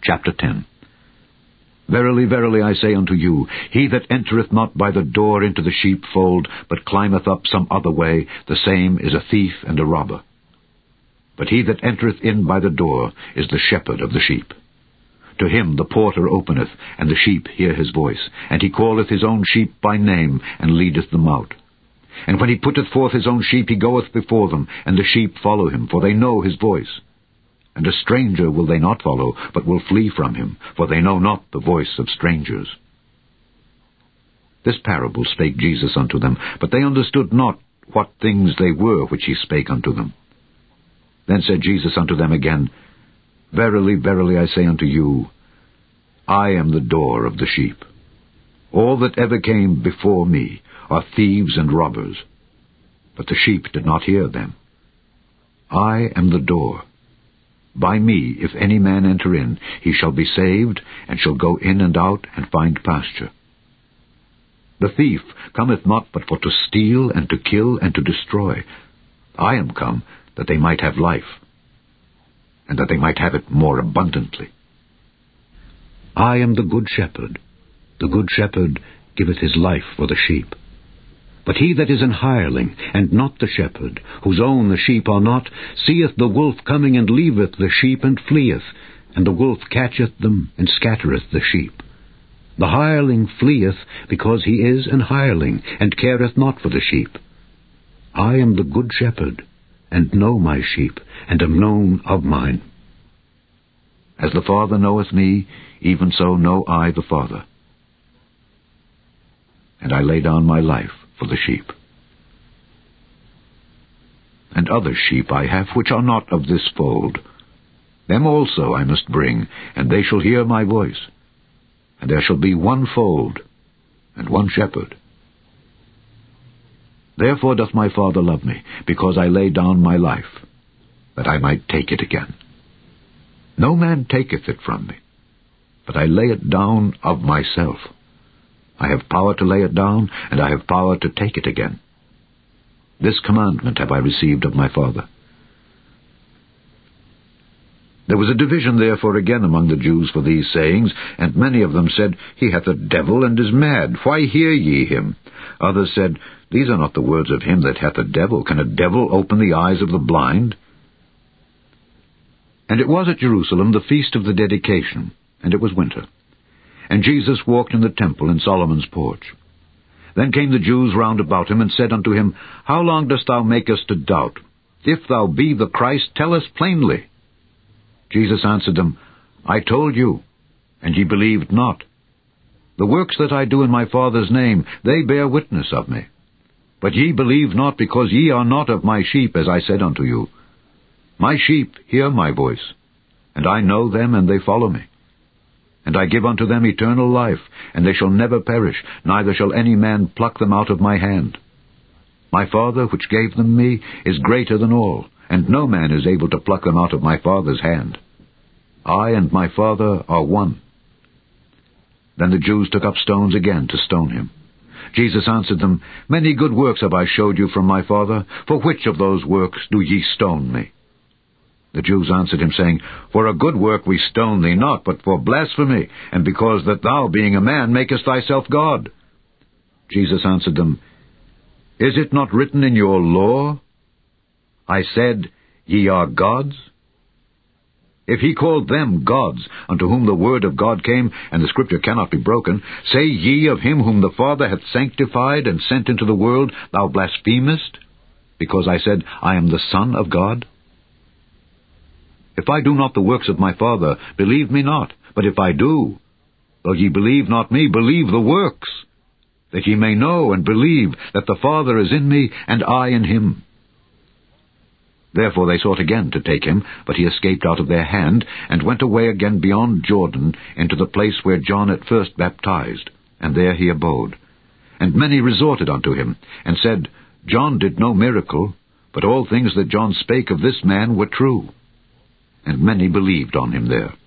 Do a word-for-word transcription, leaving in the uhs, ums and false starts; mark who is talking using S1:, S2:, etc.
S1: Chapter ten. Verily, verily, I say unto you, he that entereth not by the door into the sheepfold, but climbeth up some other way, the same is a thief and a robber. But he that entereth in by the door is the shepherd of the sheep. To him the porter openeth, and the sheep hear his voice, and he calleth his own sheep by name, and leadeth them out. And when he putteth forth his own sheep, he goeth before them, and the sheep follow him, for they know his voice. And a stranger will they not follow, but will flee from him, for they know not the voice of strangers. This parable spake Jesus unto them, but they understood not what things they were which he spake unto them. Then said Jesus unto them again, Verily, verily, I say unto you, I am the door of the sheep. All that ever came before me are thieves and robbers, but the sheep did not hear them. I am the door. By me, if any man enter in, he shall be saved, and shall go in and out, and find pasture. The thief cometh not but for to steal, and to kill, and to destroy. I am come, that they might have life, and that they might have it more abundantly. I am the good shepherd. The good shepherd giveth his life for the sheep. But he that is an hireling, and not the shepherd, whose own the sheep are not, seeth the wolf coming, and leaveth the sheep, and fleeth, and the wolf catcheth them, and scattereth the sheep. The hireling fleeth, because he is an hireling, and careth not for the sheep. I am the good shepherd, and know my sheep, and am known of mine. As the Father knoweth me, even so know I the Father. And I lay down my life for the sheep. And other sheep I have which are not of this fold. Them also I must bring, and they shall hear my voice. And there shall be one fold, and one shepherd. Therefore doth my Father love me, because I lay down my life, that I might take it again. No man taketh it from me, but I lay it down of myself. I have power to lay it down, and I have power to take it again. This commandment have I received of my Father. There was a division therefore again among the Jews for these sayings, and many of them said, He hath a devil, and is mad. Why hear ye him? Others said, These are not the words of him that hath a devil. Can a devil open the eyes of the blind? And it was at Jerusalem the feast of the dedication, and it was winter. And Jesus walked in the temple in Solomon's porch. Then came the Jews round about him, and said unto him, How long dost thou make us to doubt? If thou be the Christ, tell us plainly. Jesus answered them, I told you, and ye believed not. The works that I do in my Father's name, they bear witness of me. But ye believe not, because ye are not of my sheep, as I said unto you. My sheep hear my voice, and I know them, and they follow me. And I give unto them eternal life, and they shall never perish, neither shall any man pluck them out of my hand. My Father, which gave them me, is greater than all, and no man is able to pluck them out of my Father's hand. I and my Father are one. Then the Jews took up stones again to stone him. Jesus answered them, Many good works have I showed you from my Father. For which of those works do ye stone me? The Jews answered him, saying, For a good work we stone thee not, but for blasphemy, and because that thou, being a man, makest thyself God. Jesus answered them, Is it not written in your law, I said, Ye are gods? If he called them gods, unto whom the word of God came, and the scripture cannot be broken, say ye of him whom the Father hath sanctified and sent into the world, Thou blasphemest, because I said, I am the Son of God? If I do not the works of my Father, believe me not. But if I do, though ye believe not me, believe the works, that ye may know and believe that the Father is in me, and I in him. Therefore they sought again to take him, but he escaped out of their hand, and went away again beyond Jordan, into the place where John at first baptized, and there he abode. And many resorted unto him, and said, John did no miracle, but all things that John spake of this man were true. And many believed on him there.